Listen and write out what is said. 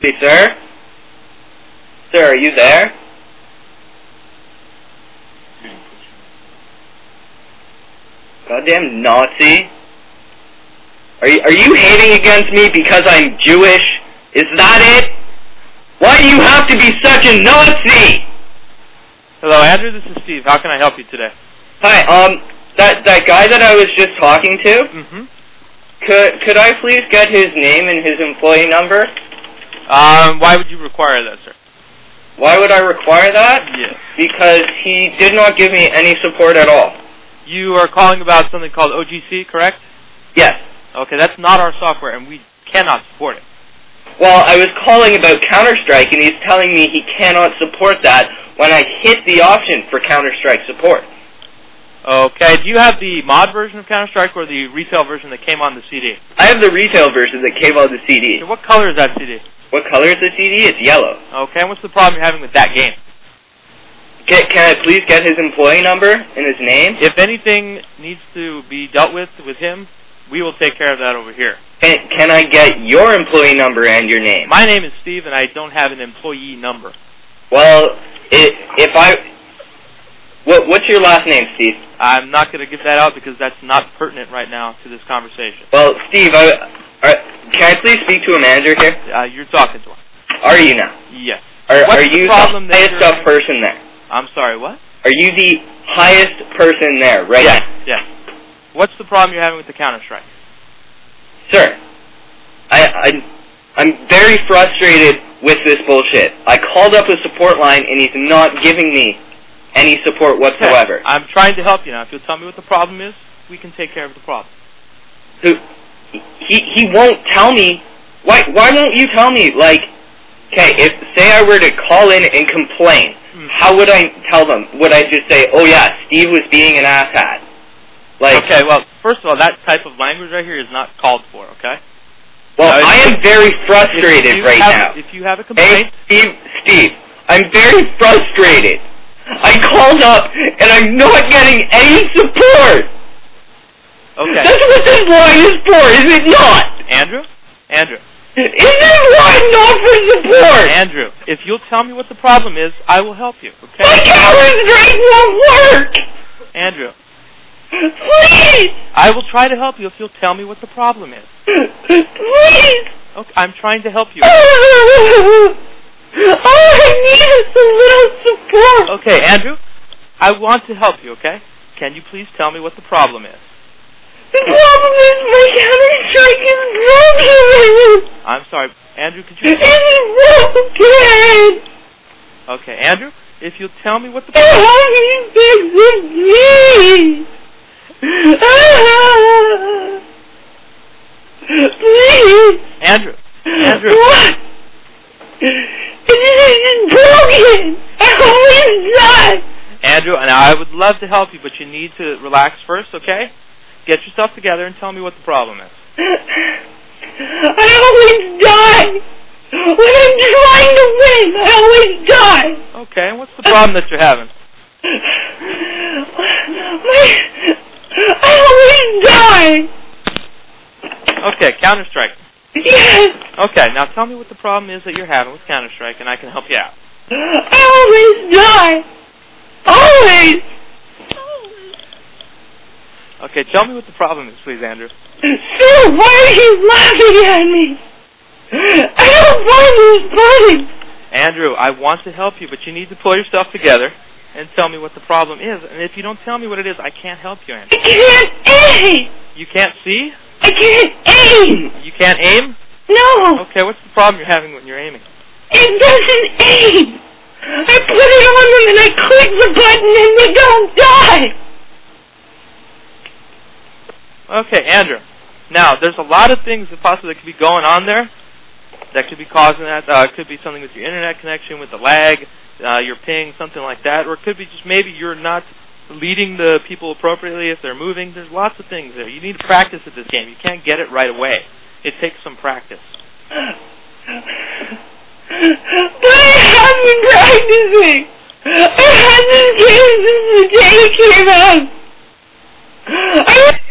Hey, sir? Sir, are you there? Goddamn Nazi. Are you hating against me because I'm Jewish? Is that it? Why do you have to be such a Nazi? Hello, Andrew. This is Steve. How can I help you today? Hi, that guy that I was just talking to? Mm-hmm. Could I please get his name and his employee number? Why would you require that, sir? Why would I require that? Yes. Because he did not give me any support at all. You are calling about something called OGC, correct? Yes. Okay, that's not our software, and we cannot support it. Well, I was calling about Counter-Strike, and he's telling me he cannot support that when I hit the option for Counter-Strike support. Okay, do you have the mod version of Counter-Strike or the retail version that came on the CD? I have the retail version that came on the CD. Okay, what color is that CD? What color is the CD? It's yellow. Okay, and what's the problem you're having with that game? Can I please get his employee number and his name? If anything needs to be dealt with him, we will take care of that over here. Can I get your employee number and your name? My name is Steve, and I don't have an employee number. Well, what's your last name, Steve? I'm not going to give that out because that's not pertinent right now to this conversation. Well, Steve, can I please speak to a manager here? You're talking to him. Are you now? Yes. Are you the highest up person there? I'm sorry, what? Are you the highest person there right now? Yes. What's the problem you're having with the Counter-Strike? Sir, I'm very frustrated with this bullshit. I called up a support line and he's not giving me any support whatsoever. Okay. I'm trying to help you now. If you'll tell me what the problem is, we can take care of the problem. He won't tell me. Why won't you tell me? Like, okay, say I were to call in and complain, how would I tell them? Would I just say, oh yeah, Steve was being an asshat? Like, okay, well, first of all, that type of language right here is not called for, okay? Well, I am very frustrated right now. If you have a complaint... Hey, Steve, I'm very frustrated. I called up and I'm not getting any support. Okay. That's what this line is for, is it not? Andrew? Is this line not for support? Andrew, if you'll tell me what the problem is, I will help you, okay? My Counter-Strike won't work! Andrew. Please! I will try to help you if you'll tell me what the problem is. Please! Okay, I'm trying to help you. All I need is a little support. Okay, Andrew, I want to help you, okay? Can you please tell me what the problem is? The problem is my Counter-Strike is broken. I'm sorry, Andrew, could you... It's broken. Okay, Andrew, if you'll tell me what the problem is... Help me fix it, please. Please. Andrew. What? It's broken. I always die. Andrew, and I would love to help you, but you need to relax first, okay? Get yourself together and tell me what the problem is. I always die. When I'm trying to win, I always die. Okay, and what's the problem that you're having? I always die. Okay, Counter-Strike. Yes. Okay, now tell me what the problem is that you're having with Counter-Strike, and I can help you out. I always die. Always. Okay, tell me what the problem is, please, Andrew. Sir, why are you laughing at me? I don't find this funny. Andrew, I want to help you, but you need to pull yourself together and tell me what the problem is. And if you don't tell me what it is, I can't help you, Andrew. I can't aim. You can't see? I can't aim. You can't aim? No. Okay, what's the problem you're having when you're aiming? It doesn't aim. I put it on them and I click the button and they don't die. Okay, Andrew. Now, there's a lot of things that possibly could be going on there that could be causing that. It could be something with your internet connection, with the lag, your ping, something like that. Or it could be just maybe you're not leading the people appropriately if they're moving. There's lots of things there. You need to practice at this game. You can't get it right away. It takes some practice. But I have been practicing. I had this game since the day it came out.